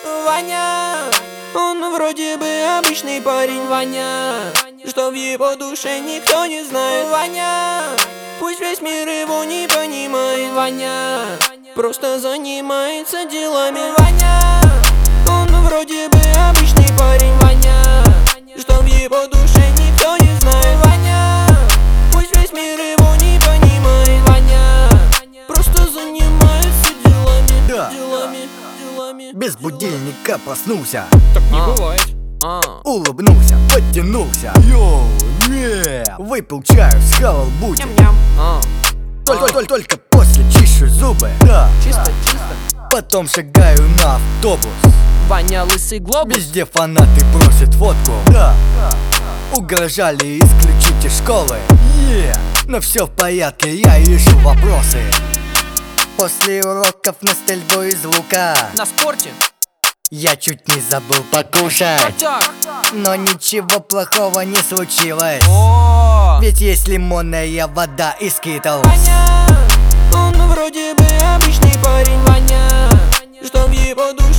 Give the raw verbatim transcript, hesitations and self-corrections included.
Ваня, он вроде бы обычный парень, Ваня, что в его душе никто не знает. Ваня, пусть весь мир его не понимает. Ваня, просто занимается делами. Ваня, он вроде бы обычный парень, Ваня, что в его душе никто не знает. Ваня, пусть весь мир его не понимает. Ваня, просто занимается делами, да. делами, делами. Без будильника проснулся, Так не бывает. улыбнулся, подтянулся, йоу, не, выпил чаю, схавал бутик. Только, только, только после чищу зубы, да. Чисто, чисто. Потом шагаю на автобус. Ваня, лысый глобус. Везде фанаты просят фотку, да. Угрожали исключить из школы, yeah. Но все в порядке, я ищу вопросы. После уроков на стрельбу из лука На спорте. я чуть не забыл покушать, Так. но ничего плохого не случилось. О, Ведь есть лимонная вода из Skittles. Ваня, он вроде бы обычный парень, Ваня, что в его душе